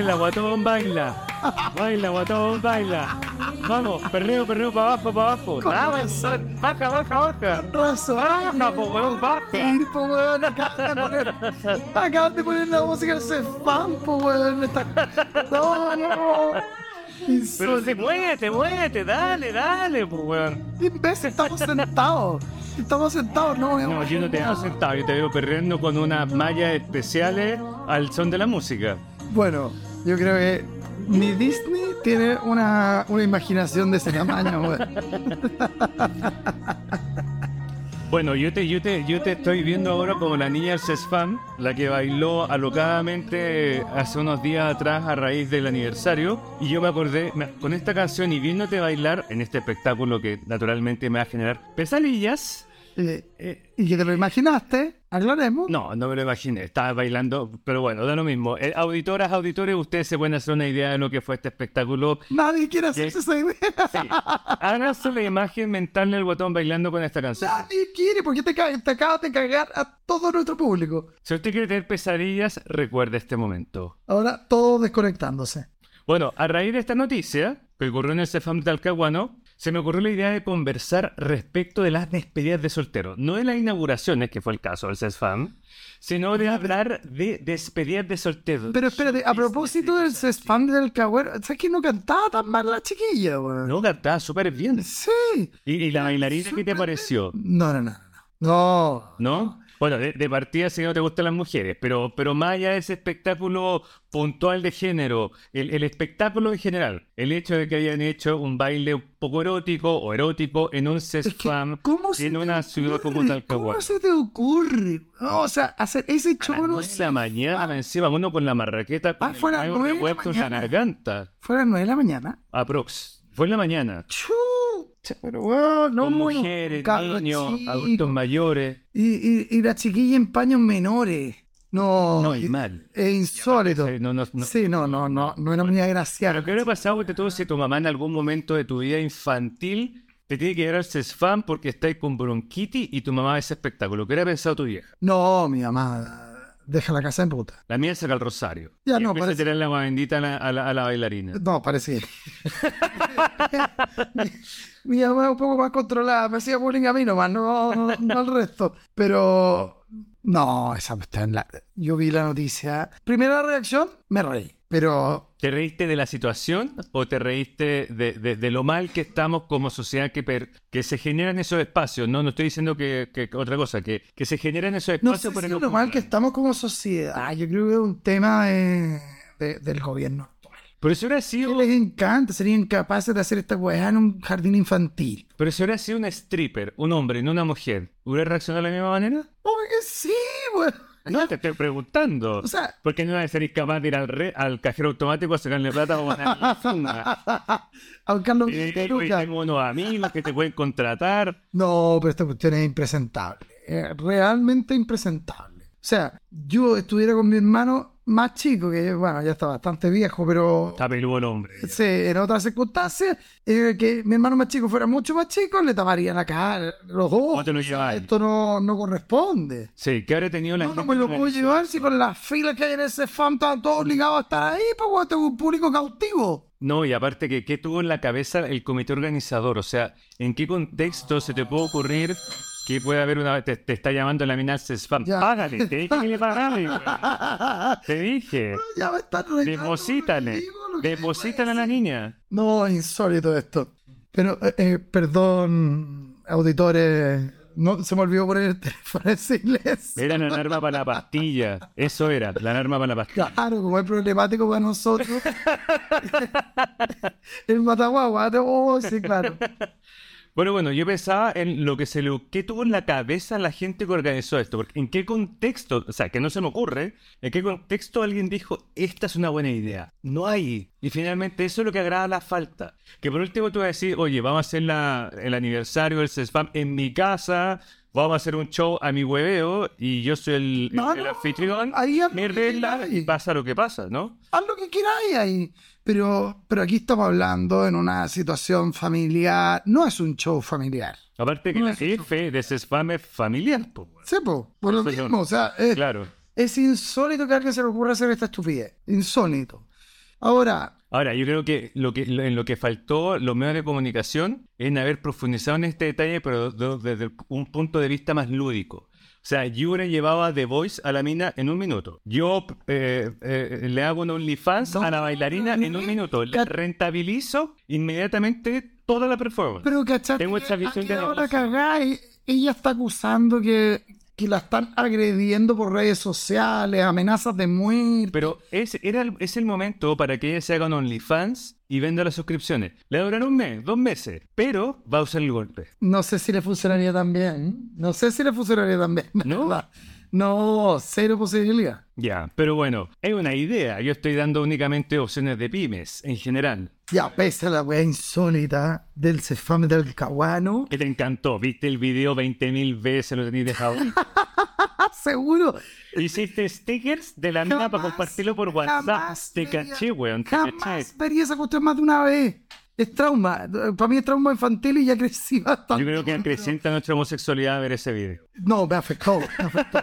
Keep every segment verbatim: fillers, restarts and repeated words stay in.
Baila, guatón, baila. Baila, guatón, baila. Vamos, perreo, perreo, para abajo, para abajo. Baja, baja, baja, baja. Razón. Baja, po, weón, baja. Sí, po, weón, acaban de poner, acaban de poner la música del Cefam, po, weón. Está... No, no. Pero se muévete, muévete, dale, dale, pues, weón. Imbécil, estamos sentados. Estamos sentados, no, No, yo no te veo sentado, yo te veo perreando con unas mallas especiales al son de la música. Bueno, yo creo que ni Disney tiene una, una imaginación de ese tamaño, weón. Bueno, yo te, yo te, yo te estoy viendo ahora como la niña del Cefam, la que bailó alocadamente hace unos días atrás a raíz del aniversario. Y yo me acordé, me- con esta canción y viéndote bailar en este espectáculo que naturalmente me va a generar pesadillas. Eh, eh, y que te lo imaginaste, aclaremos. no, no me lo imaginé, estaba bailando, pero bueno, da lo mismo. Eh, auditoras, auditores, ustedes se pueden hacer una idea de lo que fue este espectáculo. Nadie quiere hacerse esa idea. Sí. Háganse la imagen mental del guatón bailando con esta canción. Nadie quiere, porque te, ca- te acabas de cagar a todo nuestro público. Si usted quiere tener pesadillas, recuerde este momento. Ahora todos desconectándose. Bueno, a raíz de esta noticia que ocurrió en el Cefam de Talcahuano, se me ocurrió la idea de conversar respecto de las despedidas de solteros. No de las inauguraciones, que fue el caso del Cefam, sino de hablar de despedidas de solteros. Pero espérate, a propósito del Cefam del Cagüero, ¿sabes que no cantaba tan mal la chiquilla, weón? No, cantaba súper bien. Sí. ¿Y, y la bailarina qué te pareció? No, no, no, no. No. ¿No? Bueno, de, de partida si no te gustan las mujeres, pero, pero más allá de ese espectáculo puntual de género, el, el espectáculo en general, el hecho de que hayan hecho un baile un poco erótico o erótico en un Es que, Cefam, ¿cómo se en te una ciudad como ocurre? Talcahuano. ¿Cómo se te ocurre? No, o sea, hacer ese A show las no nueve de la mañana, encima uno con la marraqueta, con Ah, fue a las el nueve de la revuelto en la mañana. garganta. fue a las nueve de la mañana. Aprox. Fue en la mañana. Chucha, pero weón, no. Con mujeres, cabros niños, chicos. adultos mayores. Y, y, y la chiquilla en paños menores. No. No, y mal. Es insólito. Sí, no, no, no. Sí, no, no, no, no era muy Pero agraciada. ¿qué hubiera pasado que todo si tu mamá en algún momento de tu vida infantil te tiene que llevar al Cefam porque estáis con bronquitis y tu mamá ve ese espectáculo? ¿Qué hubiera pensado tu vieja? No, mi mamá, deja la casa en puta. La mía saca el rosario. Ya y no, empieza parece- a tirar la agua bendita a la, a la, a la bailarina. No, parece que... mi, mi mamá es un poco más controlada, me hacía bullying a mí nomás, no, no, no al resto. Pero... No, esa está en la... Yo vi la noticia. Primera reacción, me reí. Pero... ¿Te reíste de la situación o te reíste de, de, de lo mal que estamos como sociedad que, per- que se generan esos espacios? No, no estoy diciendo que, que otra cosa, que, que se generan esos No espacios sé si no lo mal que ocurran. estamos como sociedad. Yo creo que es un tema de- de- del gobierno actual. Pero si hubiera Que sido, les encanta, serían capaces de hacer esta weá en un jardín infantil. pero si hubiera sido un stripper, un hombre, no una mujer, ¿hubiera reaccionado de la misma manera? Obvio que sí, weón. No, te estoy preguntando. O sea, ¿Por qué no vas a ser capaz de ir al, re- al cajero automático a sacarle plata o ganar la suma? a buscar los Y y pelucas. tengo unos amigos que te pueden contratar. No, pero esta cuestión es impresentable. Es realmente impresentable. O sea, yo estuviera con mi hermano más chico, que bueno, ya está bastante viejo, pero Está peludo el hombre. sí, en otras circunstancias, eh, que mi hermano más chico fuera mucho más chico, le taparían la cara, los dos. ¿Cómo te lo lleváis? Esto no, no corresponde. Sí, que habría tenido la No, no me lo puedo llevar si con las filas que hay en ese fan están todos obligados a estar ahí, pues bueno, tengo un público cautivo. No, y aparte que ¿qué tuvo en la cabeza el comité organizador? O sea, ¿en qué contexto se te puede ocurrir que puede haber una... Te, te está llamando la mina al Cefam? Ya. Págale, te dije que le pagale, güey. Te dije. Ya me están regalando Deposítale. conmigo lo que Deposítale a la niña. No, es insólito esto. Pero, eh, eh, perdón, auditores, no se me olvidó poner el teléfono en inglés. Era la alarma para la pastilla. Eso era, la alarma para la pastilla. Claro, como es problemático para nosotros. El mataguagua, oh, sí, claro. Bueno, bueno, yo pensaba en lo que se le... ¿Qué tuvo en la cabeza la gente que organizó esto? Porque ¿en qué contexto? O sea, que no se me ocurre. ¿En qué contexto alguien dijo, esta es una buena idea? No hay. Y finalmente eso es lo que agrada la falta. Que por último tú vas a decir, oye, vamos a hacer la, el aniversario del Cefam en mi casa... Vamos a hacer un show a mi hueveo y yo soy el, No, el no, anfitrión. ahí haz Mi lo que regla quieras. y pasa lo que pasa, ¿no? Haz lo que queráis ahí. Pero, pero aquí estamos hablando en una situación familiar. No es un show familiar. Aparte que No la es- jefe de Cefam es familiar, pues. Sí, po, por lo Sí, yo- mismo. O sea, es, Claro. es insólito que a alguien se le ocurra hacer esta estupidez. Insólito. Ahora, Ahora, yo creo que, lo que lo- en lo que faltó los medios de comunicación es en haber profundizado en este detalle, pero de- desde un punto de vista más lúdico. O sea, yo hubiera llevado a The Voice a la mina en un minuto. Yo eh, eh, le hago un OnlyFans No, a la bailarina en un minuto. Le Cat- rentabilizo inmediatamente toda la performance. pero ¿cachai? Tengo esa visión de Ahora negocio. cagá, y- ella está acusando que, que la están agrediendo por redes sociales, amenazas de muerte. Pero es, era el, es el momento para que ella se haga un OnlyFans y venda las suscripciones. Le va a durar un mes, dos meses, pero va a usar el golpe. No sé si le funcionaría tan bien. No sé si le funcionaría tan bien. ¿No? ¿Verdad? No, cero posibilidad. Ya, pero bueno, es una idea. Yo estoy dando únicamente opciones de pymes en general. Ya, pese a la wea insólita del cefame del Caguano. ¿Qué te encantó? ¿Viste el video veinte mil veces? Lo tenías dejado. ¡Ah, seguro! Hiciste stickers de la mina para Jamás, compartirlo por WhatsApp. jamás Te vería- caché, weón. Te caché. Jamás vería esa cuestión más de una vez. Es trauma. Para mí es trauma infantil y ya crecí bastante. Yo creo que acrecenta nuestra homosexualidad ver ese video. No, me afectó. Me afectó.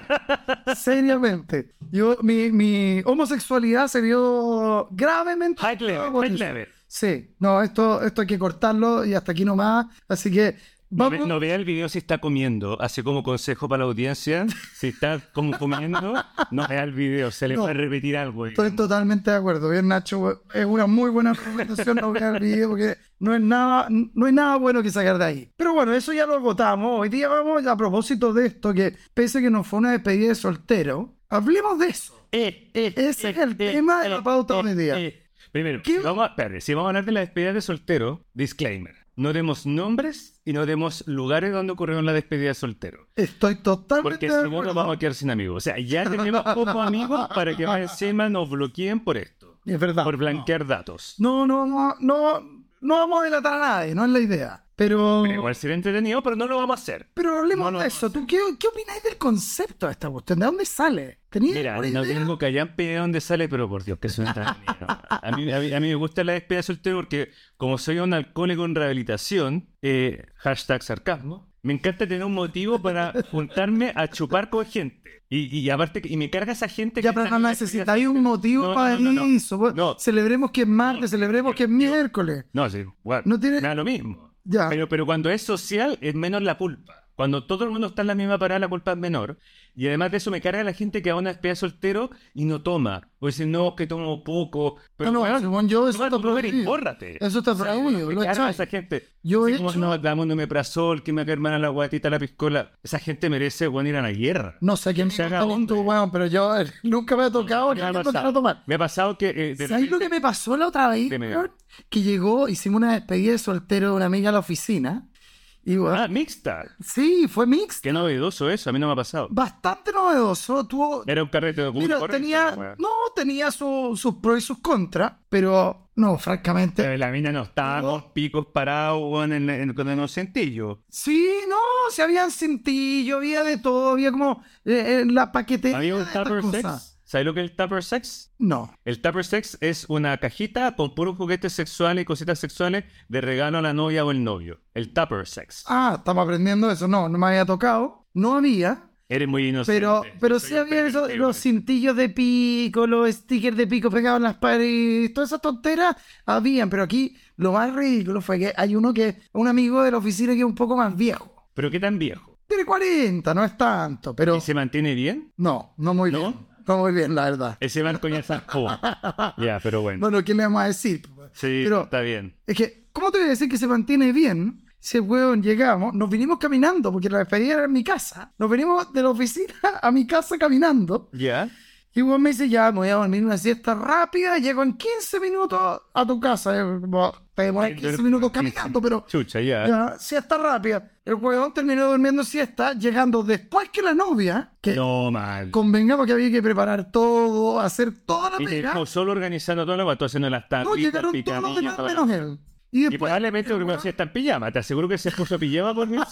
Seriamente. Yo, mi, mi homosexualidad se vio gravemente. High level, por high eso. level. Sí, no, esto, esto hay que cortarlo y hasta aquí nomás. Así que No, ve- vamos. no vea el video si está comiendo, así como consejo para la audiencia. Si está como comiendo, no vea el video, se le No. puede repetir algo. Estoy totalmente de acuerdo. Bien, Nacho, es una muy buena recomendación no ver el video porque no es nada, no hay nada bueno que sacar de ahí. Pero bueno, eso ya lo agotamos. Hoy día vamos a propósito de esto, que pese a que nos fue una despedida de soltero, hablemos de eso. Eh, eh, Ese eh, es el eh, tema de eh, la pauta eh, hoy día. eh. Primero, ¿Qué? si vamos, a, espérate, si vamos a hablar de la despedida de soltero, disclaimer. No demos nombres y no demos lugares donde ocurrió la despedida de soltero. Estoy totalmente Porque de si no acuerdo. nos vamos a quedar sin amigos. O sea, ya tenemos pocos amigos para que más encima nos bloqueen por esto. Es verdad. Por blanquear datos. No, no, no, no, no vamos a delatar a nadie, no es la idea. Pero, Pero igual sería entretenido, pero no lo vamos a hacer. pero hablemos No lo de vamos eso. a hacer. ¿Tú qué, qué opináis del concepto de esta cuestión? ¿De dónde sale? ¿Tenías Mira, alguna no idea? tengo que hayan pedido dónde sale, pero por Dios, que suena tan bien. A mí, a, mí, a mí me gusta la despedida de soltero porque, como soy un alcohólico en rehabilitación, eh, hashtag sarcasmo, me encanta tener un motivo para juntarme a chupar con gente. Y, y aparte, que- y me carga esa gente Ya, que pero está no en la necesitáis un motivo No, para no, no, no. eso. Pues, No. Celebremos que es martes, celebremos que es miércoles. No, sí, bueno, No tiene- me da lo mismo. Ya. Pero, pero cuando es social, es menos la culpa. Cuando todo el mundo está en la misma parada, la culpa es menor. Y además de eso, me carga la gente que va a una despedida de soltero y no toma. O dice, no, que tomo poco. Pero, No, no, weón, según yo, eso toma está tu mujer y prohibido. bórrate. Eso está prohibido, Me lo carga echáis. esa gente. Yo he Así como, hecho- no, dame un omeprazol, que me haga hermana la guatita, la piscola. Esa gente merece, bueno, ir a la guerra. No sé quién Se se haga haga un tu hombre. weón, pero yo eh, nunca me ha tocado ni Me ha me ha tocado pasado, tomar. me ha pasado que... eh, de ¿Sabes lo que me pasó la otra vez? Dime. weón? Que llegó, hicimos una despedida de soltero de una amiga a la oficina. Y weón, Ah, mixta. sí, fue mixto. Qué novedoso eso, a mí no me ha pasado. Bastante novedoso. Tuvo, Era un carrete de mira, correcto, tenía, weón. no, tenía su- sus pros y sus contras, pero no, francamente. Pero la mina no estaba No. con picos parados weón, en, en, con el sentillo. Sí, no, se habían cintillo, había de todo, había como eh, eh, la paquetería ¿Había de un estas Tupper cosas. Sex? ¿Sabes lo que es el Tupper Sex? No. El Tupper Sex es una cajita con puros juguetes sexuales y cositas sexuales de regalo a la novia o el novio. El Tupper Sex. Ah, estamos aprendiendo eso. No, no me había tocado. No había. Eres muy inocente. Pero, pero Soy sí un había eso, pervertido. los cintillos de pico, los stickers de pico pegados en las paredes, todas esas tonteras habían, pero aquí lo más ridículo fue que hay uno que, un amigo de la oficina que es un poco más viejo. ¿Pero qué tan viejo? Tiene cuarenta, no es tanto, pero ¿Y se mantiene bien? no, no muy ¿No? bien. No muy bien, la verdad. Ese barco ya zampó. Ya, pero bueno. Bueno, ¿qué le vamos a decir? Sí, pero- está bien. Es que, ¿cómo te voy a decir que se mantiene bien? Si weón llegamos, nos vinimos caminando, porque la despedida era en mi casa. Nos venimos de la oficina a mi casa caminando. ¿Ya? Y weón me dice, ya, me voy a dormir una siesta rápida, llego en quince minutos a tu casa. Eh, bueno, te demoras quince minutos caminando, pero Chucha, ya. ya, siesta rápida. El weón terminó durmiendo siesta, llegando después que la novia, que No, mal. convengamos que había que preparar todo, hacer toda la Y te pega. dejó solo organizando todo lo que tú haciendo las No, tapitas, llegaron todos los picadillas, demás toda la- menos él. Y Y después, probablemente lo primero hacía está en pijama. Te aseguro que se puso pijama por mí.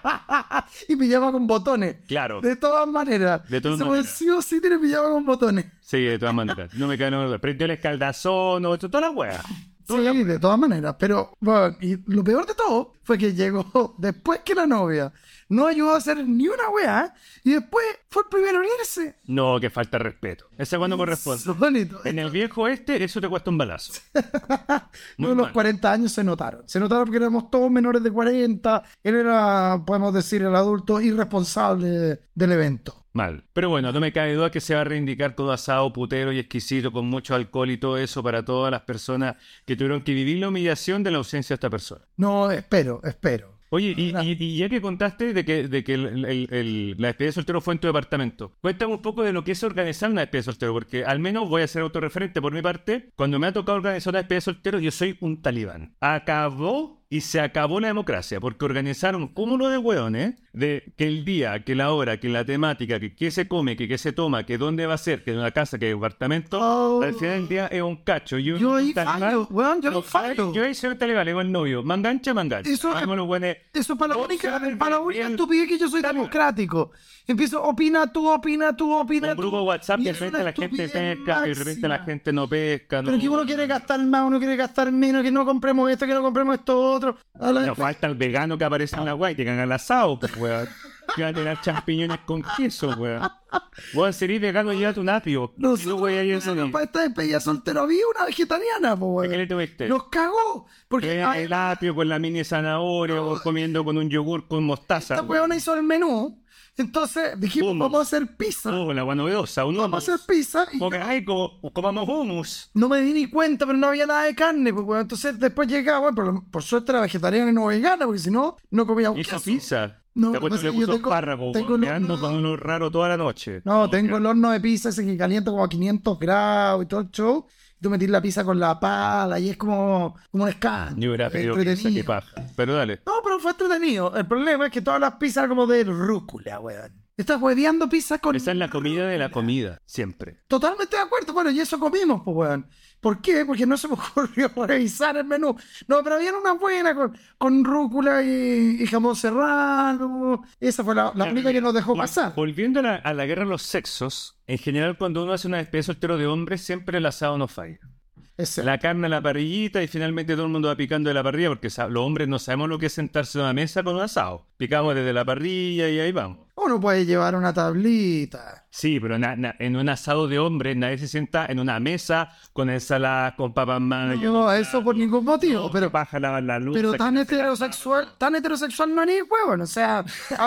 y pijama con botones. Claro. De todas maneras. De todas Ese weón maneras. sí o sí tiene pijama con botones. Sí, de todas maneras. No me cae en orden. Prendió el escaldazón, o toda la wea. Sí, de todas maneras. Pero, bueno, y lo peor de todo fue que llegó después que la novia no ayudó a hacer ni una weá y después fue el primero en irse. No, que falta de respeto. Ese cuando corresponde. Solito. En el viejo este, eso te cuesta un balazo. Muy No, los mal. cuarenta años se notaron. Se notaron porque éramos todos menores de cuarenta. Él era, podemos decir, el adulto irresponsable del evento. Mal. Pero bueno, no me cabe duda que se va a reivindicar todo asado, putero y exquisito, con mucho alcohol y todo eso para todas las personas que tuvieron que vivir la humillación de la ausencia de esta persona. No, espero, espero. Oye, y, y- y ya que contaste de que, de que el- el- el- la despedida de soltero fue en tu departamento, cuéntame un poco de lo que es organizar una despedida de soltero, porque al menos voy a ser autorreferente por mi parte. Cuando me ha tocado organizar una despedida de soltero, yo soy un talibán. Acabó y se acabó la democracia, porque organizaron un cúmulo de hueones de que el día, que la hora, que la temática, que qué se come, que qué se toma, que dónde va a ser, que en una casa, que en un departamento. Oh. Al final del día es un cacho. Yo, Yo ahí un talibán. fallo, weón, yo ahí fallo. Yo ahí soy un talibán, le digo al novio, mangancha, mangancha. Eso- Hagamos los hueones. Eso es para la Todos única, saben para la bien, única bien. estupidez que yo soy democrático. Empiezo, opina tú, opina tú, opina Un tú. grupo de WhatsApp y de es una repente la gente estupidez pesca y de repente la máxima. gente no pesca. Pero no, que uno quiere gastar más, uno quiere gastar menos, que no compremos esto, que no compremos esto otro. A la- no falta el vegano que aparece en la guay, que hagan el asado, pues, weón. Que va a tener champiñones con queso, weón. Weón, sería vegano, llévate un apio. No, No, güey, ahí eso no. para esta despedida soltero había una vegetariana, po, ¿Qué le weón. tuviste? Nos cagó. Porque Eh, ay, El apio con la mini zanahoria, o comiendo con un yogur con mostaza. esta weona hizo el menú. Entonces dijimos, Hummus. vamos a hacer pizza. Oh, la agua novedosa, un Vamos a hummus. hacer pizza. Y Como que, ay, como, comamos hummus. no me di ni cuenta, pero no había nada de carne. Pues, weón. Entonces después llegaba, bueno, por, por suerte era vegetariana y no vegana, porque si no, no comíamos Hizo queso. pizza. No, Te apuesto pues que le yo puso tengo- espárrago, tengo weón, un- quedando con uno raro toda la noche. No, tengo el horno de pizza ese que calienta como a quinientos grados y todo el show. Tú metís la pizza con la pala y es como, como un escándalo. Yo hubiera pedido pizza, Entretenido. qué paja. Pero dale. No, pero fue entretenido. El problema es que todas las pizzas eran como de rúcula, weón. Estás hueveando pizza con... Esa es la comida de la comida, siempre. Totalmente de acuerdo. Bueno, y eso comimos, pues, weón. ¿Por qué? Porque no se me ocurrió revisar el menú. No, pero había una buena con, con rúcula y, y jamón serrano. Esa fue la, la única que nos dejó Vol- pasar. Volviendo a la, a la guerra de los sexos, en general cuando uno hace una despedida de soltero de hombres, siempre el asado no falla. Ese. La carne a la parrillita y finalmente todo el mundo va picando de la parrilla porque sa- los hombres no sabemos lo que es sentarse en una mesa con un asado. Picamos desde la parrilla y ahí vamos. Uno puede llevar una tablita. Sí, pero na- na- en un asado de hombres nadie se sienta en una mesa con ensalada, con papas mayo. No, eso por ningún motivo. Pero, baja la, la luz. pero tan heterosexual, tan heterosexual no ni huevo. O sea,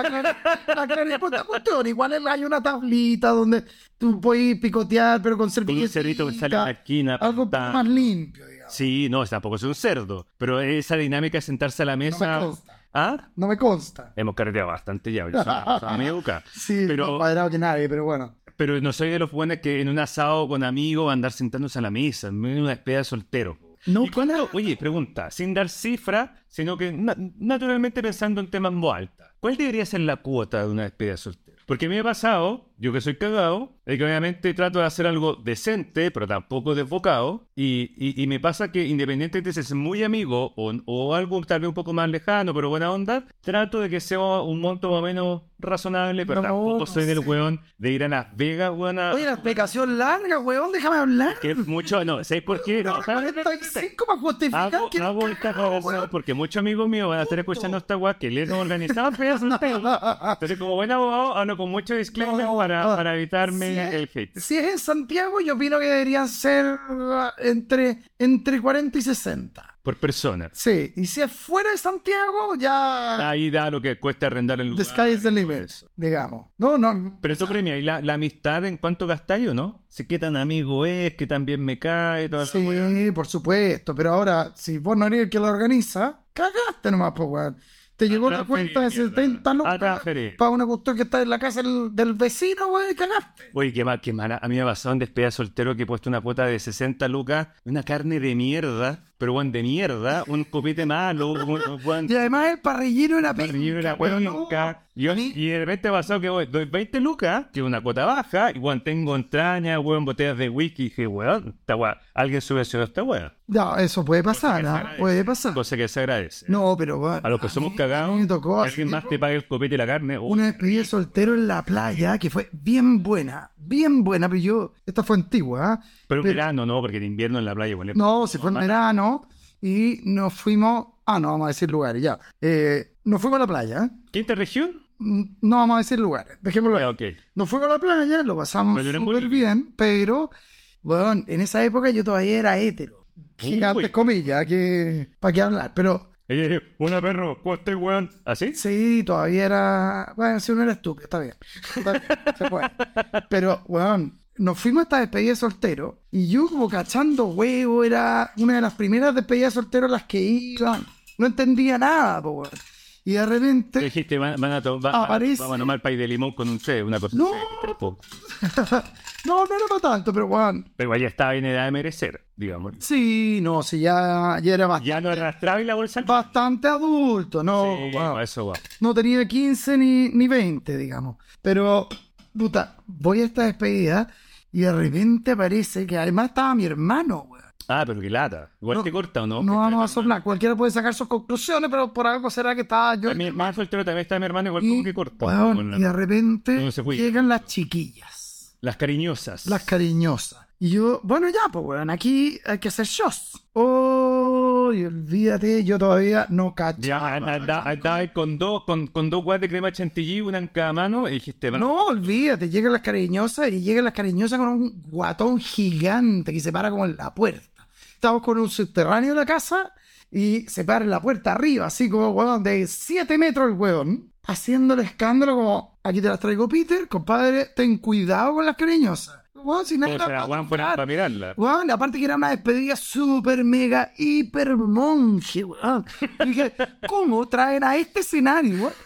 aclaremos esta cuestión. Igual hay una tablita donde tú puedes picotear, pero con Con un servilletas. cerrito que sale en la esquina. Algo un poco ta- más limpio, digamos. Sí, no, tampoco es un cerdo. Pero esa dinámica de sentarse a la No me mesa. consta. ¿Ah? No me consta. Hemos carreteado bastante ya, yo soy una persona muy educada. Sí, pero, más cuadrado que nadie, pero bueno. pero no soy de los buenos que en un asado con amigos van a andar sentándose a la mesa, en una despedida de soltero. No, ¿Y cuándo? Oye, pregunta, sin dar cifra, sino que na- naturalmente pensando en temas muy altos. ¿Cuál debería ser la cuota de una despedida de soltero? Porque a mí me ha pasado, yo que soy cagado, de que obviamente trato de hacer algo decente, pero tampoco desbocado, y, y, y me pasa que independientemente de si es muy amigo o, o algo tal vez un poco más lejano, pero buena onda, trato de que sea un monto más o menos razonable, pero No, tampoco no soy del sé. weón de ir a Las Vegas, weón, a... Oye, la explicación larga, weón, déjame hablar. Que es mucho, no, ¿sabes por qué? No, cuarenta y cinco para justificar Hago, que hago esta cagada porque muchos amigos míos van a estar escuchando esta weá que les he organizado despedidas de soltero. Entonces, como buen abogado, hablo con mucho disclaimer para, para evitarme Sí. el hate. Si es en Santiago, yo opino que deberían ser uh, entre, entre cuarenta y sesenta. Por persona. Sí, y si es fuera de Santiago, ya... Ahí da lo que cuesta arrendar el The lugar. sky is the limit, digamos. No, no. Pero eso premia, ¿y la, la amistad en cuánto gastáis o no? Si qué tan amigo es, qué tan bien me cae, todo eso. Sí, por supuesto. Pero ahora, si vos no eres el que lo organiza, cagaste nomás, pues, weón. Te llegó la cuenta de setenta lucas Atraferé. para una cuestión que está en la casa del, del vecino, weón, y cagaste. Oye, qué mal, qué mala. A mí me ha pasado en despedida de soltero que he puesto una cuota de sesenta lucas, una carne de mierda, pero bueno, de mierda, un copete malo, un, un, Y además el parrillero era parrillero era penca, bueno weón, nunca. Yo, y de repente ha pasado que voy, doy veinte lucas, que es una cuota baja, y bueno, tengo entrañas, weón, botellas de whisky, y dije, weón, esta weá, alguien subvencionó esta weá. No, eso puede pasar, Cosa que se ¿ah? agradece. Puede pasar. Cosa que se agradece. No, pero weón, A los que somos mí- cagados, a mí me tocó que alguien hacer más te pague el copete y la carne. oh, una despedida de soltero en la playa que fue bien buena, bien buena, pero yo, esta fue antigua, ¿ah? pero en pero- verano no, porque en invierno en la playa, bueno, No, se fue en verano. y nos fuimos... Ah, no vamos a decir lugares, ya. Eh, nos fuimos a la playa, ¿eh? ¿Quinta región? No vamos a decir lugares, dejémoslo ahí. Ah, ok. Nos fuimos a la playa, lo pasamos Pero era súper muy- bien, pero, bueno, en esa época yo todavía era hétero. Gigantes Uy. comillas, que, ¿para qué hablar? Pero Ella dijo, una perro, ¿cómo estás, weón? ¿Así? sí, todavía era... Bueno, si uno era estúpido, está bien. Está bien, se puede. Pero, bueno, nos fuimos a esta despedida de soltero y yo como cachando huevo, era una de las primeras despedidas de soltero a las que iban. No entendía nada, po, weón. Y de Te repente... dijiste, van, van a tomar, Aparece- vamos a tomar pay de limón con un C, una cosa No. así. Po. no, no era para tanto, pero, bueno... Pero igual ya estaba en edad de merecer, digamos. Sí, no, sí, ya, ya era bastante, Ya no arrastraba y la bolsa al... bastante adulto, no, Sí, wow. a eso va. No tenía quince ni, ni veinte, digamos. Pero, puta, voy a esta despedida y de repente aparece que además estaba mi hermano, weón. Ah, pero qué lata. Igual No, te corta, ¿o no? No vamos a soplar, cualquiera puede sacar sus conclusiones, pero por algo será que estaba yo. Mi hermano soltero también está mi hermano, igual Y, como que corta. weón, Con la- y de repente No se fue. llegan las chiquillas, Las cariñosas. las cariñosas. Y yo, bueno, ya, pues, weón, aquí hay que hacer shows. Oh, y olvídate, yo todavía no cacho. Ya andaba andaba con dos, con, con dos guas de crema chantilly, una en cada mano, y dijiste, bueno, No, olvídate, llegan las cariñosas y llegan las cariñosas con un guatón gigante que se para como en la puerta. Estamos con un subterráneo de la casa y se para en la puerta arriba, así como, weón, de siete metros el weón, haciendo el escándalo como, aquí te las traigo, Peter, compadre, ten cuidado con las cariñosas. Weón, sin todos nada se la para guan fueron comprar. para mirarla. Weón, aparte que era una despedida súper mega hiper monje, weón. Y dije, ¿cómo traen a este escenario, weón?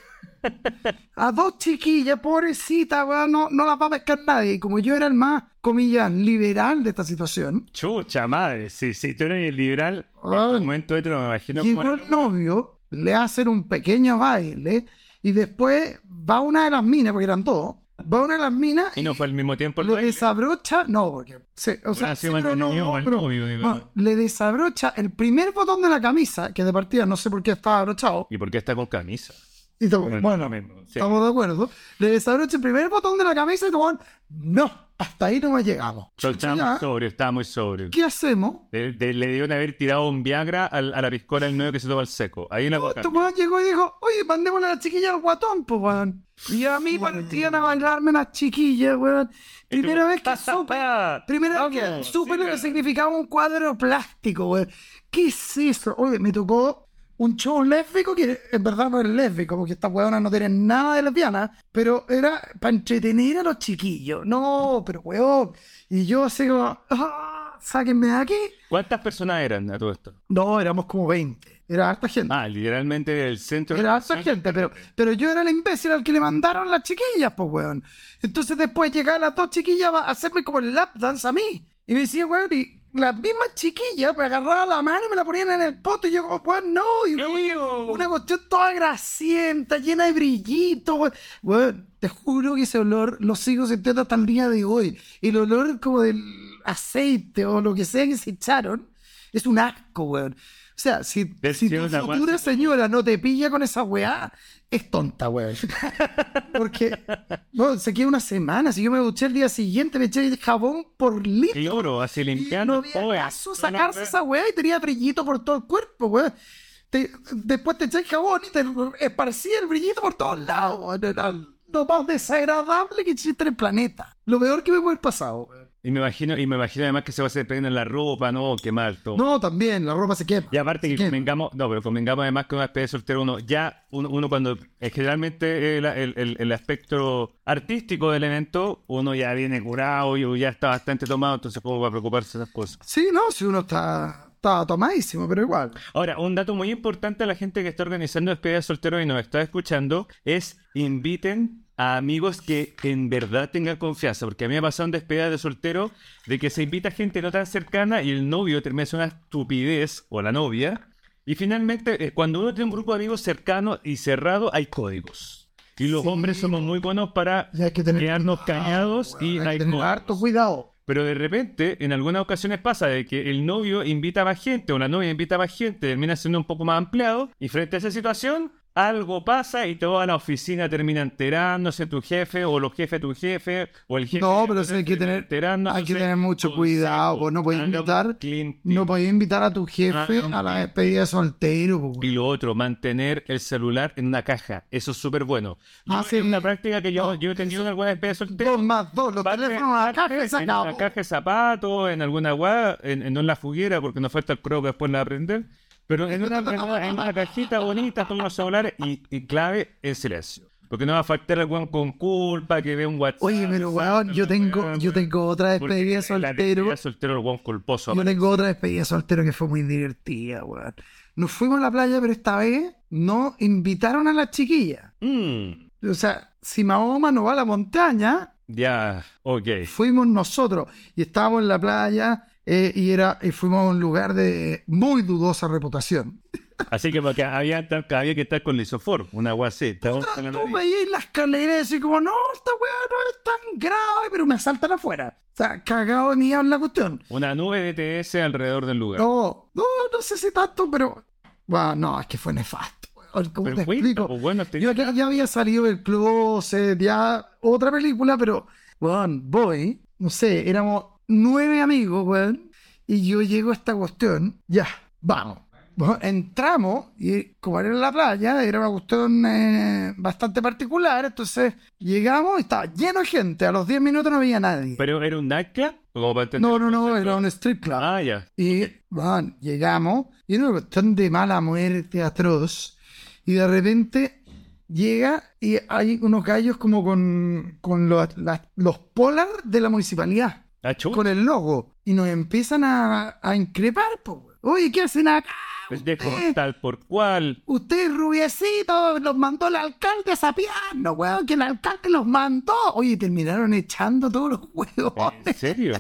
A dos chiquillas, pobrecitas, weón, no, no las va a pescar nadie. Y como yo era el más, comillas, liberal de esta situación, Chucha madre, sí, sí, tú eres el liberal. En Ay. un momento de otro me imagino llegó como- el novio, le hacen un pequeño baile y después va una de las minas, porque eran dos, va una de las minas Y no fue al mismo tiempo el lo baile. desabrocha, no, porque, se- o sea, Ah, sí, sí, bueno, pero no, no, el pero- novio, digo. bueno, le desabrocha el primer botón de la camisa, que de partida no sé por qué estaba abrochado, ¿Y por qué está con camisa? y to- Bueno, bueno, lo mismo, sí. estamos de acuerdo, le desabrocha el primer botón de la camisa y tomó, no, hasta ahí no me llegamos. Pero estaba Ya, muy sobrio, estaba muy sobrio. ¿qué hacemos? Le, de- le dieron haber tirado un Viagra al- a la piscola el nuevo que se toma el seco. Ahí una cosa. Este weón llegó y dijo, oye, mandémosle a la chiquilla al guatón, pues, weón. Y a mí partían a bailarme las chiquillas, weón. Primera vez que supe, primera vez que supe lo que significaba un cuadro plástico, weón. ¿Qué es eso? Oye, me tocó un show lésbico que en verdad no es lésbico, porque estas weonas no tienen nada de lesbiana, pero era para entretener a los chiquillos. No, pero weón. Y yo así como, ah, sáquenme de aquí. ¿Cuántas personas eran a todo esto? No, éramos como veinte. Era harta gente. Ah, literalmente el centro. Era harta gente, pero, pero yo era el imbécil al que le mandaron las chiquillas, pues, weón. Entonces después llegaban las dos chiquillas a hacerme como el lap dance a mí. Y me decía, weón, y las mismas chiquillas me agarraban la mano y me la ponían en el poto. Y yo como, weón, no. Y una cuestión toda grasienta, llena de brillitos, weón. Weón, te juro que ese olor lo sigo sintiendo hasta el día de hoy. El olor como del aceite o lo que sea que se echaron es un asco, weón. O sea, si, Del si tu cielo, una futura guasa. señora no te pilla con esa weá, es tonta, weón. Porque, bueno, se queda una semana. Si yo me duché el día siguiente, me eché jabón por litro. Cloro, así Y limpiando. no había Oye, caso sacarse esa weá y tenía brillito por todo el cuerpo, weón. Te- después te eché jabón y te esparcía el brillito por todos lados, weón. Era lo más desagradable que existe en el planeta. Lo peor que me puede haber pasado, weón. Y me imagino, y me imagino además que se va a hacer prender en la ropa, ¿no? Quemar todo. No, también, la ropa se quema. Y aparte que ¿Qué? convengamos, no, pero convengamos además que una despedida de soltero uno, ya uno, uno cuando, es generalmente el, el, el, el aspecto artístico del evento, uno ya viene curado y ya está bastante tomado, entonces cómo va a preocuparse de esas cosas. Sí, no, si uno está, está tomadísimo, pero igual. Ahora, un dato muy importante a la gente que está organizando despedidas de soltero y nos está escuchando es inviten a amigos que en verdad tengan confianza, porque a mí me ha pasado en despedidas de soltero de que se invita gente no tan cercana y el novio termina siendo una estupidez, o la novia, y finalmente eh, cuando uno tiene un grupo de amigos cercano y cerrado hay códigos. Y los Sí. hombres somos muy buenos para Y hay que tener quedarnos cuidado, callados weón, y hay hay que tener códigos. harto cuidado. Pero de repente, en algunas ocasiones pasa de que el novio invita a más gente o la novia invita a más gente, termina siendo un poco más ampliado y frente a esa situación algo pasa y toda la oficina termina enterándose, tu jefe o los jefes de tu jefe o el jefe. No, pero sí hay que tener, hay que tener mucho cuidado, pues no puedes invitar, no puedes invitar a tu jefe a la despedida de soltero. Pues. Y lo otro, mantener el celular en una caja, eso es súper bueno. Ah, sí. Es una práctica que yo, yo he tenido en alguna despedida de soltero. Dos más dos, los teléfonos a la caja y se acabó. En la caja de zapatos, en alguna guada, en, en, no en la fuguera, porque nos falta el croco después la aprender. Pero en una, en una, en una cajita bonita con los celulares y, y clave en silencio. Porque no va a faltar el weón con culpa que ve un WhatsApp. Oye, pero weón, yo tengo, yo tengo otra despedida de soltero. La despedida soltero, el weón culposo. Yo tengo otra despedida de soltero que fue muy divertida, weón. Nos fuimos a la playa, pero esta vez no invitaron a las chiquillas. Mm. O sea, si Mahoma no va a la montaña... Ya, ok. Fuimos nosotros y estábamos en la playa eh, y, era, y fuimos a un lugar de muy dudosa reputación. Así que porque había, había que estar con lisofor, una agua así. Tú veías la escalera y decís como, no, esta weá no es tan grave, pero me saltan afuera. O sea, cagado de miedo en la cuestión. Una nube de T S alrededor del lugar. No, no, no sé si tanto, pero... Bueno, no, es que fue nefasto. ¿Cómo pero te cuenta, explico? Pues bueno, te... Yo ya, ya había salido del closet, ya otra película, pero, weón, voy, no sé, éramos nueve amigos, weón, y yo llego a esta cuestión, ya, vamos. Bueno, entramos, y como era en la playa, era una cuestión eh, bastante particular, entonces llegamos y estaba lleno de gente, a los diez minutos no había nadie. ¿Pero era un nightclub? No, no, no, era un strip club. Ah, ya. Y, bueno, llegamos, y era una cuestión de mala muerte atroz. Y de repente llega y hay unos gallos como con, con los, las, los polar de la municipalidad. ¿Ah, con el logo. Y nos empiezan a, a increpar. Po. Oye, ¿qué hacen acá? Pues de tal por cual. Usted rubiecito, los mandó el alcalde a sapearnos, weón, que el alcalde los mandó. Oye, terminaron echando todos los huevos. ¿En serio?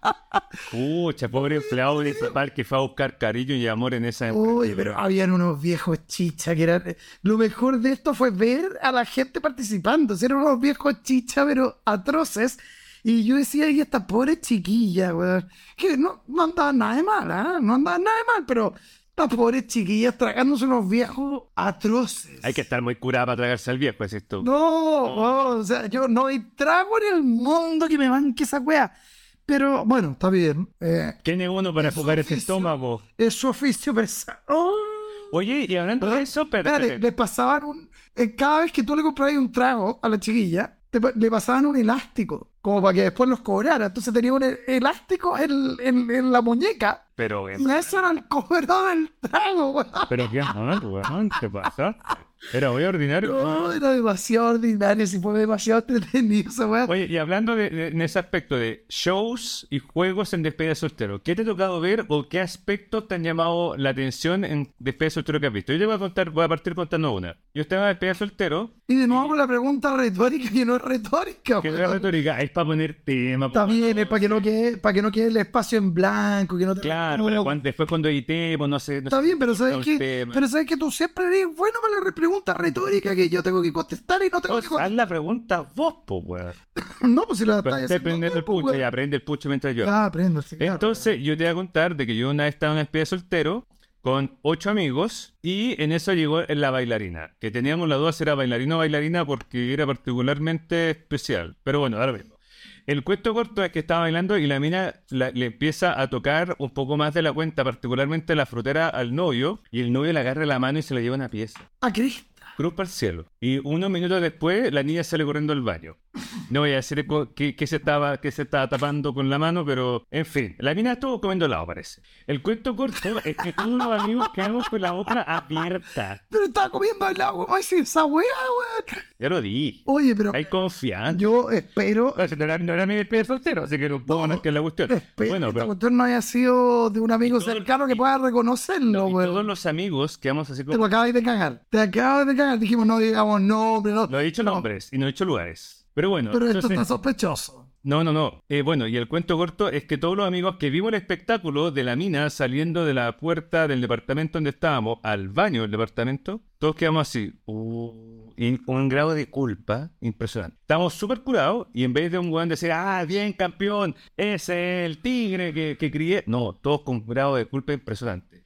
Pucha, pobre empleado municipal que fue a buscar cariño y amor en esa empresa. Oye, pero habían unos viejos chicha que eran... Lo mejor de esto fue ver a la gente participando. Eran unos viejos chicha, pero atroces. Y yo decía, y esta pobre chiquilla, weón, que no, no andaban nada de mal, ¿eh? No andaban nada de mal, pero... Las pobres chiquillas tragándose unos viejos atroces. Hay que estar muy curada para tragarse al viejo, es esto. No, no, o sea, yo no hay trago en el mundo que me banque esa wea. Pero bueno, está bien. Eh, ¿Quién es uno para jugar ese estómago? Es su oficio pesado. Oh. Oye, y hablando de eso, pero... Espérate, le pasaban un... Eh, cada vez que tú le comprabas un trago a la chiquilla, te, le pasaban un elástico, como para que después los cobrara. Entonces tenía un elástico en, en, en la muñeca. Pero... Y eso era el cobro del trago, weón. Pero qué mal, weón, ¿qué pasa? Era muy ordinario. No, era demasiado ordinario, si fue demasiado entretenido esa weón. Oye, y hablando de, de, en ese aspecto de shows y juegos en despedida de soltero, ¿qué te ha tocado ver o qué aspectos te han llamado la atención en despedida de soltero que has visto? Yo te voy a contar, voy a partir contando una. Yo estaba en despedida de soltero. Y de nuevo con la pregunta retórica, que no es retórica, que no es retórica, es para poner tema. Está bien, es para que no quede, para que no quede el espacio en blanco, que no te... Claro, no, cuando, después cuando editemos, no sé... No está sé, bien, pero sabes que, pero sabes que tú siempre eres bueno para la pregunta retórica que yo tengo que contestar y no tengo pues, que contestar. Haz la pregunta vos, po, weón. No, pues si la estás haciendo... Prende el pucho, ya aprende el pucho mientras yo... Ah, aprendo, sí, claro. Entonces, yo te voy a contar de que yo una vez estaba en una despedida de soltero con ocho amigos y en eso llegó la bailarina, que teníamos la duda si era bailarina o bailarina porque era particularmente especial, pero bueno, ahora mismo. El cuento corto es que estaba bailando y la mina la, le empieza a tocar un poco más de la cuenta, particularmente la frutera al novio, y el novio le agarra la mano y se la lleva a una pieza. ¿Ah, Cristo? Cruz para el cielo. Y unos minutos después, la niña sale corriendo al baño. No voy a decir que, que, se estaba, que se estaba tapando con la mano, pero en fin. La mina estuvo comiendo helado, parece. El cuento corto es que todos los amigos quedamos con la boca abierta. Pero estaba comiendo helado, ¿cómo decir esa weá, weón? Ya lo di. Oye, pero... Hay confianza. Yo espero... No, no era, no era mi despedida soltero, así que no puedo no, que la cuestión. Espero bueno, que pero... la cuestión no haya sido de un amigo todo, cercano que pueda reconocerlo, weón. Todos los amigos quedamos así como... Te lo acabas de cagar. Te acabas de cagar. Dijimos, no digamos nombres. No, no he dicho no. nombres y no he dicho lugares. Pero bueno. Pero esto entonces... está sospechoso. No, no, no. Eh, bueno, y el cuento corto es que todos los amigos que vimos el espectáculo de la mina saliendo de la puerta del departamento donde estábamos al baño del departamento, todos quedamos así. Uh, y un grado de culpa impresionante. Estábamos súper curados y en vez de un weón decir, ah, bien campeón, ese es el tigre que, que crié. No, todos con un grado de culpa impresionante.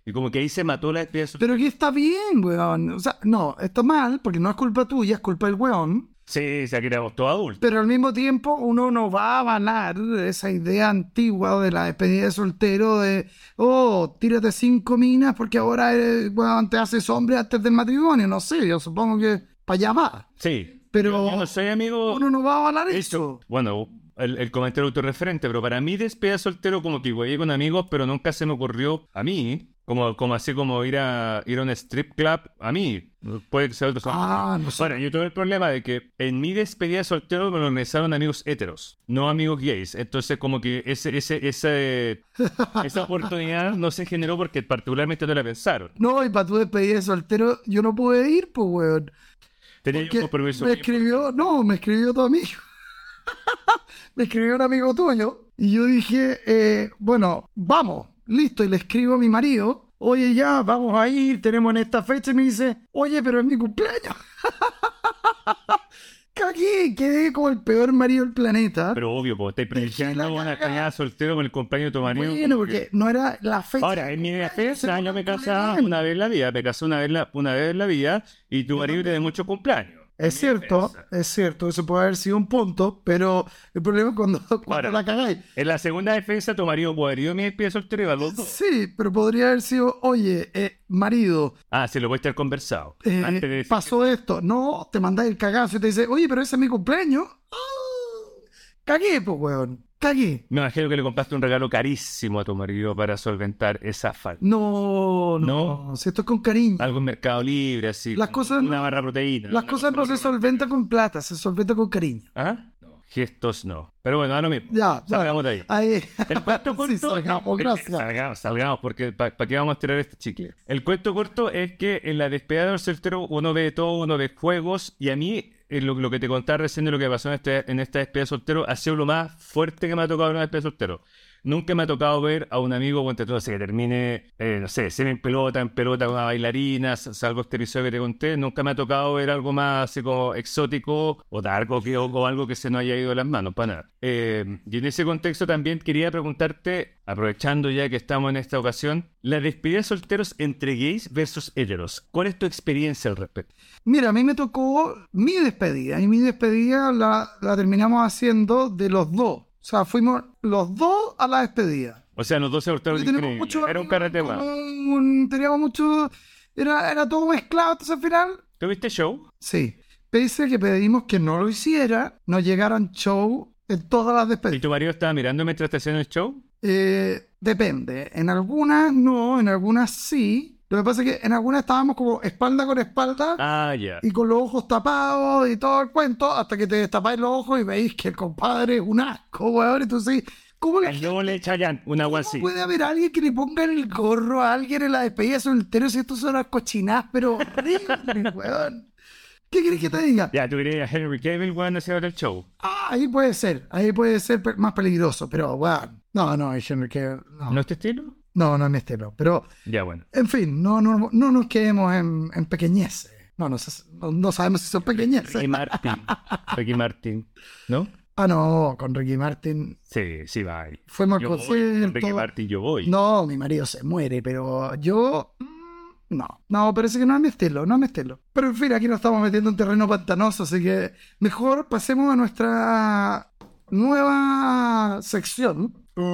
Y como que ahí se mató la despedida de soltero. Pero que está bien, weón. O sea, no, está mal, porque no es culpa tuya, es culpa del weón. Sí, o sea, que éramos todos adultos. Pero al mismo tiempo uno no va a avalar esa idea antigua de la despedida de soltero de, oh, tírate cinco minas porque ahora eres, weón, te haces hombre antes del matrimonio. No sé, yo supongo que para allá va. Sí. Pero yo, yo no soy amigo... uno no va a avalar eso. Eso. Bueno, el, el comentario autorreferente, pero para mí despedida de soltero como que voy con amigos, pero nunca se me ocurrió a mí, como, como así como ir a ir a un strip club, a mí. Puede que sea otro. Ah, no sé. Bueno, yo tuve el problema de que en mi despedida de soltero me lo organizaron amigos héteros, no amigos gays. Entonces como que ese, ese, ese, esa oportunidad no se generó porque particularmente no la pensaron. No, y para tu despedida de soltero yo no pude ir, pues, weón. Tenía yo un Porque compromiso. me escribió, no, me escribió tu amigo. Me escribió un amigo tuyo. Y yo dije, eh, bueno, vamos, listo. Y le escribo a mi marido, oye, ya, vamos a ir, tenemos en esta fecha. Y me dice, oye, pero es mi cumpleaños. Cagué, quedé como el peor marido del planeta. Pero obvio, pues estáis prediciendo una cañada soltero con el compañero de tu marido. Bueno, porque no era la fecha. Ahora, en mi defensa, yo me casaba una vez en la vida, me casé una vez, la, una vez en la vida y tu marido tiene muchos cumpleaños. Es cierto, es cierto, eso puede haber sido un punto, pero el problema es cuando, cuando Ahora, la cagáis. En la segunda defensa, tu marido puede haber ido a mi despedida de soltero y va a los dos. Sí, pero podría haber sido, oye, eh, marido, Ah, sí, lo puede estar conversado. eh, Antes de decir pasó esto. No, te mandáis el cagazo y te dice, oye, pero ese es mi cumpleaños. Ah, cagué, pues, weón, cagué. Me imagino que le compraste un regalo carísimo a tu marido para solventar esa falta. No, ¿No? no, si esto es con cariño. Algo en Mercado Libre, así. Las cosas una no- barra de proteína. Las una cosas cosa no se por- solventan con plata, se solventan con cariño. ¿Ah? No, gestos no. Pero bueno, da lo mismo. Ya, Salgamos de ahí. Ahí. El cuento corto. Sí, salgamos, gracias. Salgamos, salgamos, porque ¿para qué vamos a tirar este chicle? El cuento corto es que en la despedida del soltero uno ve todo, uno ve juegos, y a mí, eh, lo, lo que te contaba recién de lo que pasó en, este, en esta despedida de soltero, ha sido lo más fuerte que me ha tocado en una despedida de soltero. Nunca me ha tocado ver a un amigo, o entre todos, que termine, eh, no sé, semi en pelota, en pelota con una bailarina, salvo este episodio que te conté. Nunca me ha tocado ver algo más así como exótico o de algo que, o, o algo que se nos haya ido de las manos, para nada. Eh, y en ese contexto también quería preguntarte, aprovechando ya que estamos en esta ocasión, la despedida de solteros entre gays versus heteros. ¿Cuál es tu experiencia al respecto? Mira, a mí me tocó mi despedida y mi despedida la, la terminamos haciendo de los dos. O sea, fuimos los dos a la despedida. O sea, los dos se solteros Porque tenemos increíbles. mucho- Era un carrete más. un- teníamos mucho... Era, era todo mezclado, entonces al final... ¿Tuviste show? Sí. Pese a que pedimos que no lo hiciera, nos llegaron show en todas las ¿Y despedidas. tu marido estaba mirando mientras te hacían el show? Eh, depende. En algunas no, en algunas sí. Lo que pasa es que en algunas estábamos como espalda con espalda Ah, ya. y con los ojos tapados y todo el cuento, hasta que te destapáis los ojos y veis que el compadre es un asco, weón. Entonces, ¿cómo que El nuevo le Chayanne, un agua así. puede haber alguien que le ponga el gorro a alguien en la despedida de soltero si estos son unas cochinadas, pero horribles, weón? ¿Qué quieres que te diga? Ya, tú querías a Henry Cavill, weón, haciendo el show. Ah, ahí puede ser, ahí puede ser pe- más peligroso, pero weón. No, no, es Henry Cavill, no. ¿No es tu estilo? No, no es mi estilo. Pero, Ya, bueno. en fin, no, no, no nos quedemos en, en pequeñeces. No, no, sé- no, no sabemos si son pequeñeces. Ricky Martin. Ricky Martin. ¿No? Ah, no, con Ricky Martin Sí, sí, va ahí. fuimos al Yo voy. Con Ricky concierto. Martin yo voy. No, mi marido se muere, pero yo... mm, No, no, parece que no es mi estilo, no es mi estilo. Pero en fin, aquí nos estamos metiendo en terreno pantanoso, así que mejor pasemos a nuestra nueva sección.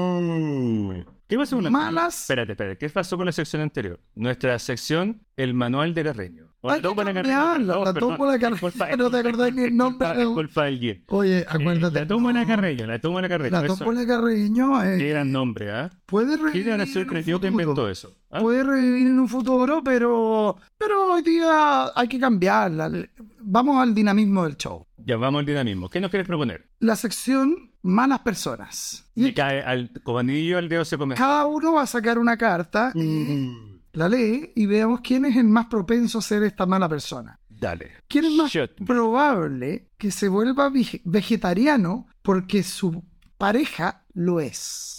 Mm. ¿Qué pasó con la... Malas. Espérate, espérate. ¿Qué pasó con la sección anterior? Nuestra sección, el manual de Carreño. O Hay que tómbola cambiarla, Carreño. la perdón. tómbola Carreño. Disculpa, No te acordás ni el nombre. Disculpa, disculpa del guía. Oye, acuérdate. La tómbola Carreño, la tómbola Carreño. La Eso- tómbola Carreño eh, Qué gran nombre, ¿ah? puede ¿Quién revivir era en ese un creyó que futuro. inventó eso? ¿Ah? Puede revivir en un futuro, pero, pero hoy día hay que cambiarla. Vamos al dinamismo del show. Ya vamos al dinamismo. ¿Qué nos quieres proponer? La sección malas personas. Y Y cae al como anillo al dedo se come. cada uno va a sacar una carta, Mm. la lee y veamos quién es el más propenso a ser esta mala persona. Dale. ¿Quién es más Shot. probable que se vuelva vege- vegetariano porque su pareja lo es?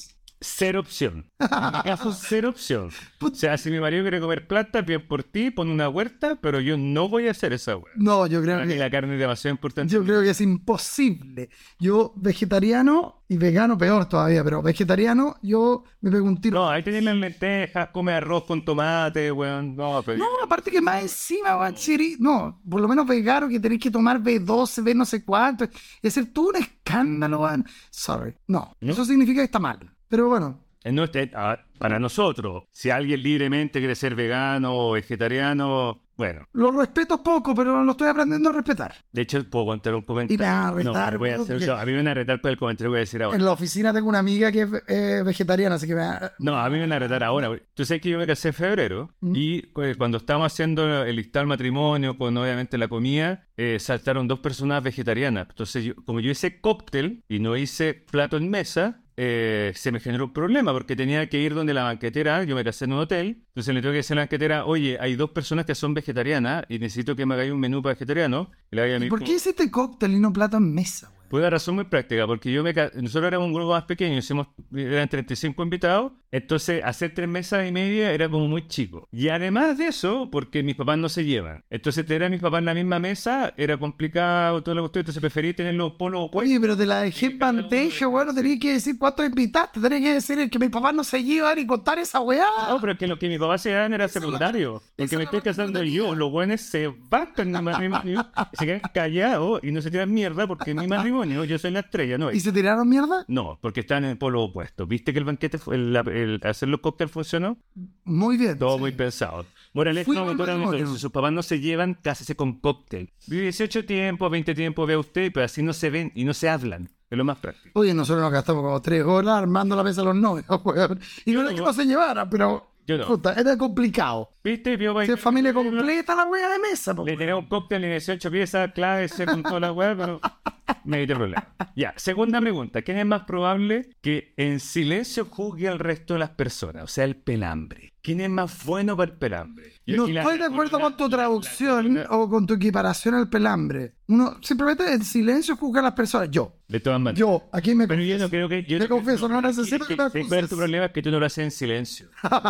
cero opción. En mi caso, cero opción. O sea, si mi marido quiere comer planta, bien por ti, pon una huerta, pero yo no voy a hacer esa huerta. No, yo creo Para mí que... la carne es demasiado importante. Yo creo que es imposible. Yo, vegetariano y vegano, peor todavía, pero vegetariano, yo me pego un tiro. No, ahí tenés las lentejas, come arroz con tomate, weón. No, pero... No, aparte que más encima, weón, chiri- no, por lo menos vegano que tenéis que tomar B doce, B no sé cuánto, y hacer todo un escándalo, weón. Sorry. No, ¿No? eso significa que está mal. Pero bueno, En nuestra- ah, para nosotros, si alguien libremente quiere ser vegano o vegetariano, bueno, lo respeto poco, pero lo estoy aprendiendo a respetar. de hecho puedo contar un comentario. Y me van a retar, No, voy a weón, hacer porque yo. A mí me van a retar por el comentario que voy a decir ahora. en la oficina tengo una amiga que es eh, vegetariana, así que me va- No, a mí me van a retar ahora. Tú sabes que yo me casé en febrero ¿Mm? y pues, cuando estábamos haciendo el listado del matrimonio con obviamente la comida, eh, saltaron dos personas vegetarianas. Entonces, yo- como yo hice cóctel y no hice plato en mesa, eh, se me generó un problema porque tenía que ir donde la banquetera, yo me casé en un hotel, entonces le tengo que decir a la banquetera, oye, hay dos personas que son vegetarianas y necesito que me hagáis un menú para vegetariano. Y le haga a ¿Y mi- por qué hiciste cóctel y no plato en mesa, weón? Por una razón muy práctica, porque yo me ca- nosotros éramos un grupo más pequeño, hicimos, eran treinta y cinco invitados, entonces hacer tres mesas y media era como muy chico. Y además de eso, porque mis papás no se llevan. Entonces tener a mis papás en la misma mesa era complicado, toda la cuestión, entonces preferí tener los polos opuestos. Oye, pero te la dejé en bandeja, weón, no tenías que decir cuántos invitaste, tenías que decir que mis papás no se llevan y contar esa weá. No, pero es que lo que mis papás se dan era secundario. El que me estoy casando yo, los buenos se bajan en mi matrimonio, se quedan callados y no se tiran mierda porque en mi matrimonio yo soy la estrella, ¿no? ¿Y se tiraron mierda? No, porque están en el polo opuesto. ¿Viste que el banquete, fue- el, el hacer los cócteles funcionó? Muy bien. Todo sí. muy pensado. Moraleja, Fui no, buen doctora, matrimonio. si sus papás no se llevan, cásese con cóctel. Vive dieciocho tiempos, veinte tiempos, vea usted, pero así no se ven y no se hablan. Es lo más práctico. Oye, nosotros nos gastamos como tres horas armando la mesa a los novios, weón. Y no es que no se llevaran, pero... Yo no. Puta, era complicado. ¿Viste? Vio, Si es familia completa la weá de mesa, po. Le tenía un cóctel en dieciocho piezas, clave, se con toda la weá, pero me evité problema. Ya, segunda pregunta. ¿Quién es más probable que en silencio juzgue al resto de las personas? O sea, el pelambre. ¿Quién es más bueno para el pelambre? Yo No aquí la- estoy de acuerdo con tu traducción la- o con tu equiparación al pelambre. Uno simplemente en silencio juzga a las personas. Yo, De todas maneras. yo, aquí me... Pero yo no creo que... Yo Te confieso, no necesito que me ¿Cuál es acuses. tu problema? Es que tú no lo haces en silencio.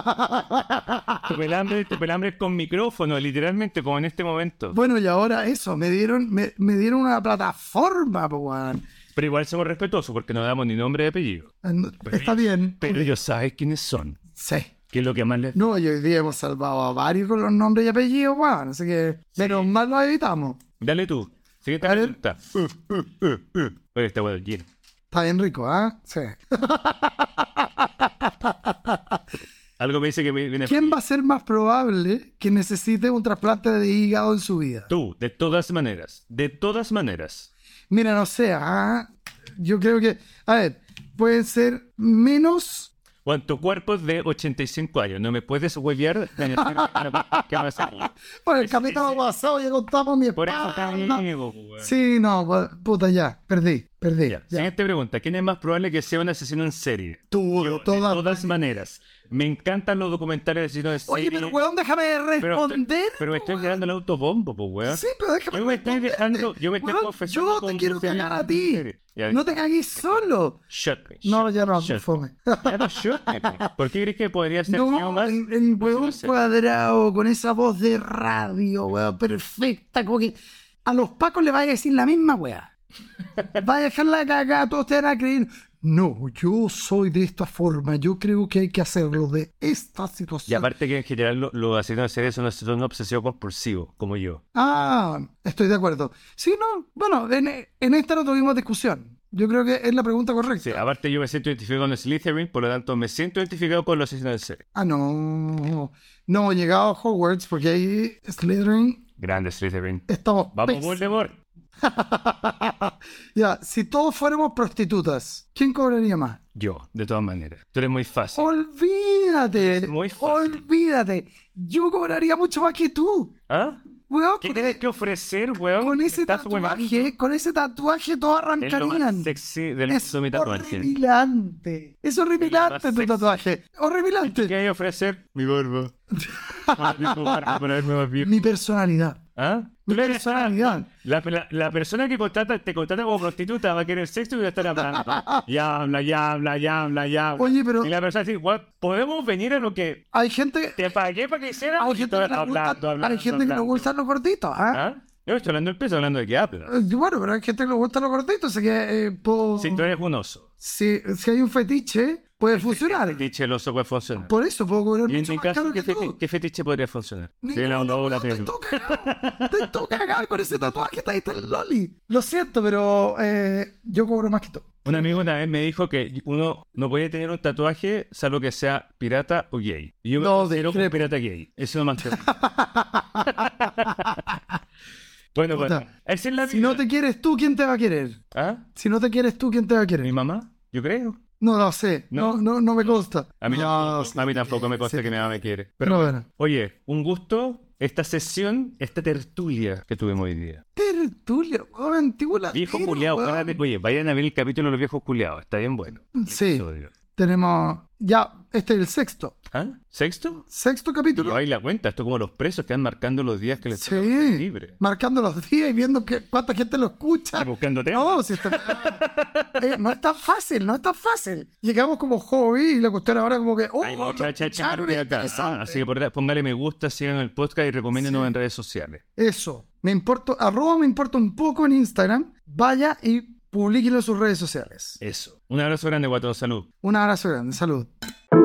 Tu pelambre, tu pelambre es con micrófono, literalmente, como en este momento. Bueno, y ahora eso, me dieron, me, me dieron una plataforma, po, weón. Pero igual somos respetuosos porque no damos ni nombre de apellido. Está bien. Pero ellos saben quiénes son. Sí. ¿Qué es lo que más les... No, y hoy día hemos salvado a varios con los nombres y apellidos, weón. Así que, menos mal lo evitamos. Dale tú. Siguiente A ver. pregunta. Uh, uh, uh, uh. Oye, está bueno, lleno. Está bien rico, ¿ah? Sí. Algo me dice que me viene... ¿Quién va a ser más probable que necesite un trasplante de hígado en su vida? Tú, de todas maneras. De todas maneras. Mira, no sé, ¿ah? Yo creo que, a ver, pueden ser menos... Bueno, tu cuerpo es de ochenta y cinco años. No me puedes huevear. ¿Qué va a hacer? Por el capítulo pasado ya contamos mi Por eso está espalda. amigo, weón. Sí, no, pues, puta, ya, perdí, perdí. Ya. Ya. Siguiente pregunta. ¿Quién es más probable que sea un asesino en serie? Tú, de De todas todas maneras. Me encantan los documentales de asesinos en serie. Oye, pero weón, déjame Pero, responder. pero me estoy quedando el autobombo, pues, weón. Sí, pero déjame Yo me estoy responder. dejando, yo me estoy Weón, confesando. yo te con quiero asesinos cagar a en ti. serie. Ya, No te cagues solo. Shut me. No, shut ya no, me, shut fome. me. Ya no, shut me. ¿Por qué crees que podría ser yo No, más? el, el weón No sé. cuadrado con esa voz de radio, weón, perfecta, como que a los pacos le vaya a decir la misma weá. Vaya a dejar la cagada, todos te van a creer. No, yo soy de esta forma, yo creo que hay que hacerlo de esta Y situación. aparte que en general lo- los asesinos en serie son, son obsesivos compulsivos, como yo. Ah, estoy de acuerdo. Sí, no, bueno, en, en esta no tuvimos discusión. Yo creo que es la pregunta correcta. Sí, aparte yo me siento identificado con los Slytherin, por lo tanto me siento identificado con los asesinos en serie. Ah, no. No he llegado a Hogwarts porque ahí Slytherin Grande Slytherin. estamos Vamos, pésimos. Voldemort. Ya, si todos fuéramos prostitutas, ¿quién cobraría más? Yo, de todas maneras. Tú eres muy fácil. Olvídate. Es muy fácil. Olvídate. Yo cobraría mucho más que tú. ¿Ah? Weón, ¿Qué con, tienes que ofrecer, weón? con ese Estás huevando. tatuaje, con ese tatuaje todos Es lo más arrancarían. sexy del Es mundo mi tatuaje. horripilante. Es horripilante tu sexy. tatuaje. Horripilante. ¿Qué hay que ofrecer? Mi barba. Ah, mi barba para verme más viejo. Mi personalidad. ¿Ah? Mi Tú le- personalidad. La, la, la persona que contrata, te contrata como prostituta va a querer sexo y va a estar hablando. Ya habla, ya habla, ya habla, ya habla. Oye, pero Y la persona dice, "What? ¿Podemos venir a lo que hay gente, te pagué para que hicieras?" hay gente que le hablando, gusta, hablando, hay gente que le hablando. gustan los gorditos, ¿ah? ¿Ah? Yo estoy hablando del peso, hablando de que habla. Eh, Bueno, pero hay gente que le gustan los gorditos, así que eh, puedo- Si tú eres un oso. si, si hay un fetiche, puede funcionar. Fetiche, el oso puede funcionar. Por eso puedo cobrar Y en mucho mi más caso, caro ¿qué, que tú. feti- qué fetiche podría funcionar? Sí, Ninguno, no, no, la te tengo. toca cagado. Te toca cagado con ese tatuaje, está ahí, está el loli. Lo siento, pero eh, yo cobro más que tú. Un amigo una vez me dijo que uno no puede tener un tatuaje salvo que sea pirata o gay. Y yo me No, considero un discrepo. pirata gay. Eso no mantengo. Bueno, Puta, bueno. Esa es la Si no vida. te quieres tú, ¿quién te va a querer? ¿Ah? Si no te quieres tú, ¿quién te va a querer? ¿Mi mamá? Yo creo. No lo sé, no, No. no, no me consta. A mí, no, tampoco, a mí tampoco me consta sí. que mi mamá me quiere. Pero Pero, bueno. oye, un gusto esta sesión, esta tertulia que tuvimos hoy día. Tertulia, weón, antiguo latino, Viejo culiao. weón. Oye, vayan a ver el capítulo de los viejos culiados. Está bien bueno. Sí, Episodio. tenemos. Ya, este es el sexto. ¿Ah? ¿Sexto? Sexto capítulo. Lleváis la cuenta. Esto es como los presos que van marcando los días que les Sí. toca libre. Marcando los días y viendo que, cuánta gente lo escucha. Buscándote. No, si está- Eh, no es tan fácil, no es tan fácil. Llegamos como hobby y la cuestión ahora como que. Oh, Hay lo mucha escucharon, gente acá. interesante. Ah, así que por- póngale me gusta, sigan el podcast y recomiéndenos Sí. en redes sociales. Eso. Me importa, arroba me importa un poco en Instagram. Vaya y publíquelo en sus redes sociales. Eso. Un abrazo grande, Guato. Salud. Un abrazo grande. Salud.